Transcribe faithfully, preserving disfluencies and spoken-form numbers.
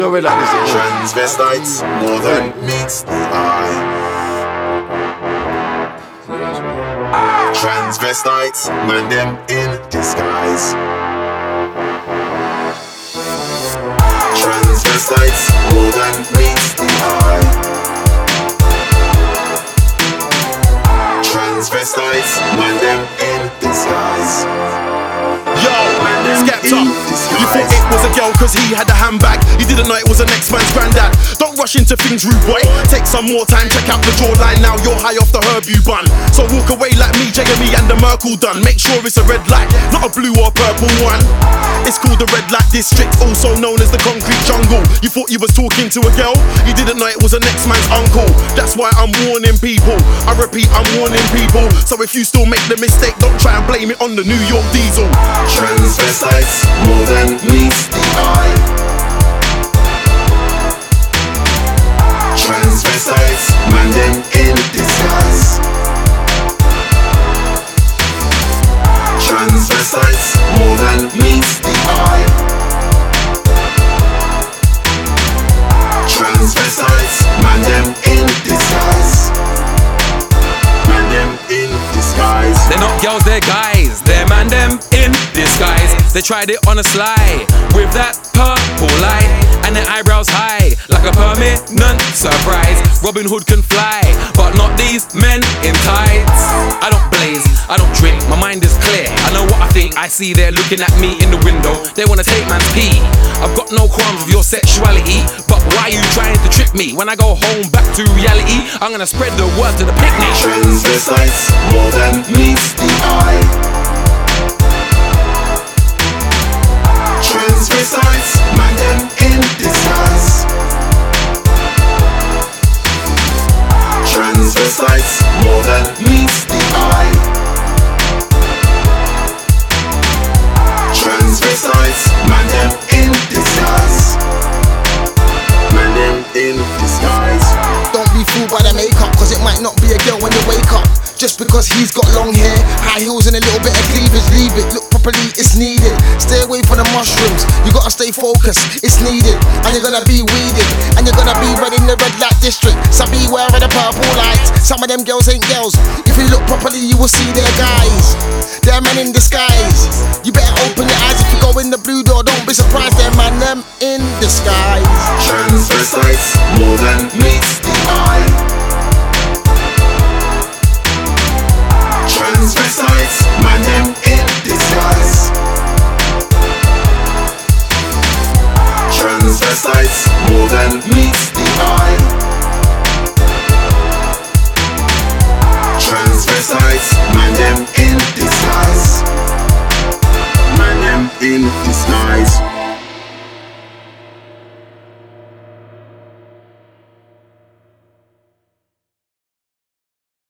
No way like this. Transvestites, more than meets the eye. Transvestites, man them in disguise. Transvestites, more than meets the eye. Transvestites, man them in disguise. Yo, Skepta, you thought it was a girl cause he had a handbag. You didn't know it was the next man's granddad. Don't rush into things, rude boy. Take some more time, check out the jawline. Now you're high off the herb you bun. So walk away like me, Jeremy and the Merkel done. Make sure it's a red light, not a blue or purple one. It's called the red light district, also known as the concrete jungle. You thought you was talking to a girl, you didn't know it was the next man's uncle. That's why I'm warning people, I repeat, I'm warning people. So if you still make the mistake, don't try and blame it on the New York diesel. Transvestites, more than meets the eye. Transvestites, man them in disguise. Transvestites, more than meets the eye. Transvestites, man them in disguise. Man them in disguise. They're not girls, they're guys. They're man them in disguise. They tried it on a sly with that purple light and their eyebrows high like a permanent surprise. Robin Hood can fly, but not these men in tights. I don't blaze, I don't drink, my mind is clear. I know what I think, I see they're looking at me in the window. They wanna take man's pee. I've got no qualms with your sexuality, but why are you trying to trick me? When I go home back to reality, I'm gonna spread the word to the picnic. Transvestites, more than meets the eye. Transvestites, man them in disguise. Transvestites, more than meets the eye. Transvestites, man them in disguise. Man them in disguise. Don't be fooled by the makeup, cause it might not be a girl when you wake up. Just because he's got long hair, high heels and a little bit of cleavage, leave it, look properly, it's needed. Stay away from the mushrooms, you gotta stay focused, it's needed. And you're gonna be weeded, and you're gonna be running the red light district. So beware of the purple lights, some of them girls ain't girls. If you look properly, you will see they're guys. They're men in disguise. You better open your eyes if you go in the blue door, don't be surprised, they're man them in disguise. Transvestites, more than meets the eye. Transvestites, man them in disguise. Transvestites, more than meets the eye. Transvestites, man them in disguise. Man them in disguise.